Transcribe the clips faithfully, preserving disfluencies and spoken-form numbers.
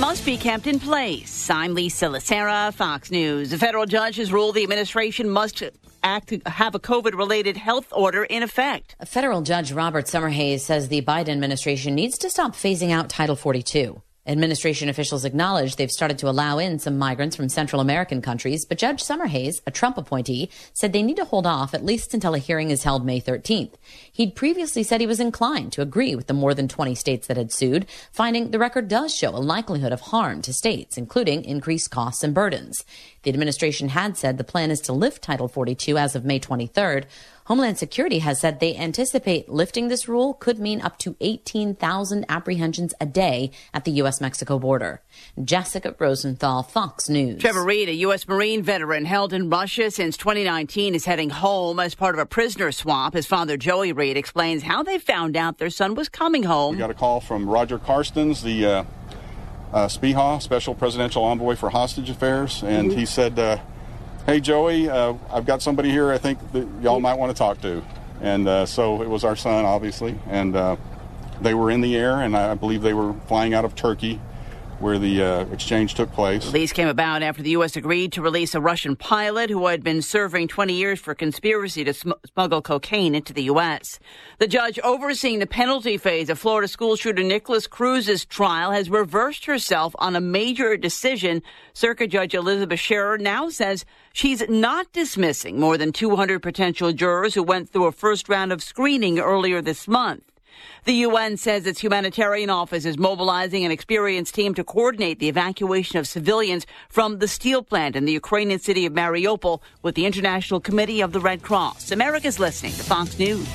must be kept in place. I'm Lisa Lacera, Fox News. A federal judge has ruled the administration must act to have a COVID-related health order in effect. A federal judge, Robert Summerhays, says the Biden administration needs to stop phasing out Title forty-two. Administration officials acknowledge they've started to allow in some migrants from Central American countries, but Judge Summerhays, a Trump appointee, said they need to hold off at least until a hearing is held May thirteenth. He'd previously said he was inclined to agree with the more than twenty states that had sued, finding the record does show a likelihood of harm to states, including increased costs and burdens. The administration had said the plan is to lift Title forty-two as of May twenty-third. Homeland Security has said they anticipate lifting this rule could mean up to eighteen thousand apprehensions a day at the U S Mexico border. Jessica Rosenthal, Fox News. Trevor Reed, a U S Marine veteran held in Russia since twenty nineteen, is heading home as part of a prisoner swap. His father, Joey Reed, explains how they found out their son was coming home. We got a call from Roger Karstens, the uh, uh, S P H A, Special Presidential Envoy for Hostage Affairs, and mm-hmm. he said, uh, hey, Joey, uh, I've got somebody here I think that y'all might want to talk to. And uh, so it was our son, obviously, and uh, they were in the air, and I believe they were flying out of Turkey, where the uh, exchange took place. The release came about after the U S agreed to release a Russian pilot who had been serving twenty years for conspiracy to sm- smuggle cocaine into the U S. The judge overseeing the penalty phase of Florida school shooter Nicholas Cruz's trial has reversed herself on a major decision. Circuit Judge Elizabeth Scherer now says she's not dismissing more than two hundred potential jurors who went through a first round of screening earlier this month. The U N says its humanitarian office is mobilizing an experienced team to coordinate the evacuation of civilians from the steel plant in the Ukrainian city of Mariupol with the International Committee of the Red Cross. America's listening to Fox News.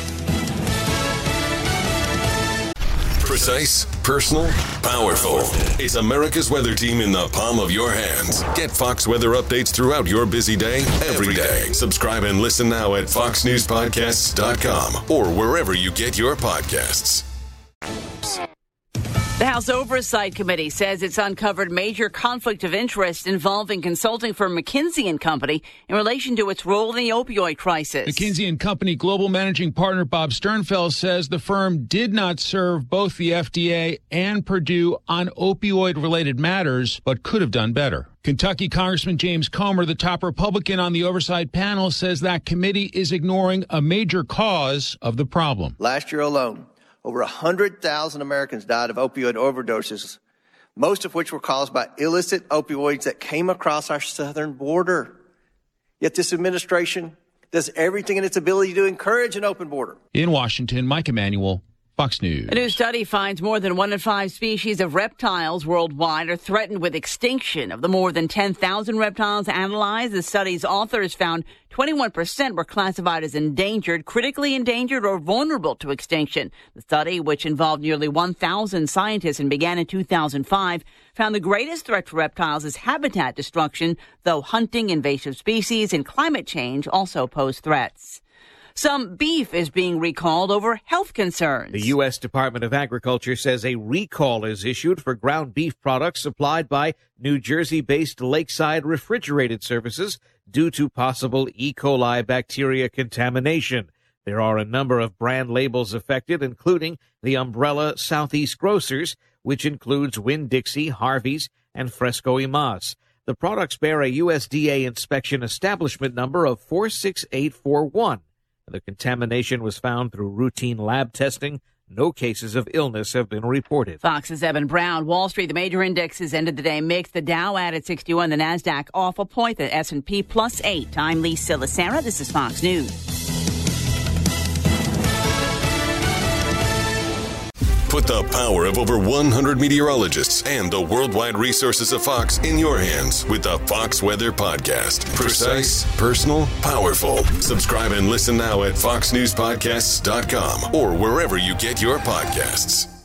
Precise, personal, powerful. It's America's weather team in the palm of your hands. Get Fox weather updates throughout your busy day, every day. Subscribe and listen now at fox news podcasts dot com or wherever you get your podcasts. The House Oversight Committee says it's uncovered major conflict of interest involving consulting firm McKinsey and Company in relation to its role in the opioid crisis. McKinsey and Company global managing partner Bob Sternfeld says the firm did not serve both the F D A and Purdue on opioid-related matters, but could have done better. Kentucky Congressman James Comer, the top Republican on the oversight panel, says that committee is ignoring a major cause of the problem. Last year alone, over one hundred thousand Americans died of opioid overdoses, most of which were caused by illicit opioids that came across our southern border. Yet this administration does everything in its ability to encourage an open border. In Washington, Mike Emanuel, Fox News. A new study finds more than one in five species of reptiles worldwide are threatened with extinction. Of the more than ten thousand reptiles analyzed, the study's authors found twenty-one percent were classified as endangered, critically endangered, or vulnerable to extinction. The study, which involved nearly one thousand scientists and began in two thousand five, found the greatest threat to reptiles is habitat destruction, though hunting, invasive species, and climate change also pose threats. Some beef is being recalled over health concerns. The U S Department of Agriculture says a recall is issued for ground beef products supplied by New Jersey-based Lakeside Refrigerated Services due to possible E. coli bacteria contamination. There are a number of brand labels affected, including the umbrella Southeast Grocers, which includes Winn-Dixie, Harvey's, and Fresco y Mas. The products bear a U S D A inspection establishment number of four six eight four one. The contamination was found through routine lab testing. No cases of illness have been reported. Fox's Evan Brown. Wall Street, the major indexes ended the day mixed. The Dow added sixty-one, the NASDAQ off a point, the S and P plus eight. I'm Lisa Lacera. This is Fox News. Put the power of over one hundred meteorologists and the worldwide resources of Fox in your hands with the Fox Weather Podcast. Precise, personal, powerful. Subscribe and listen now at fox news podcasts dot com or wherever you get your podcasts.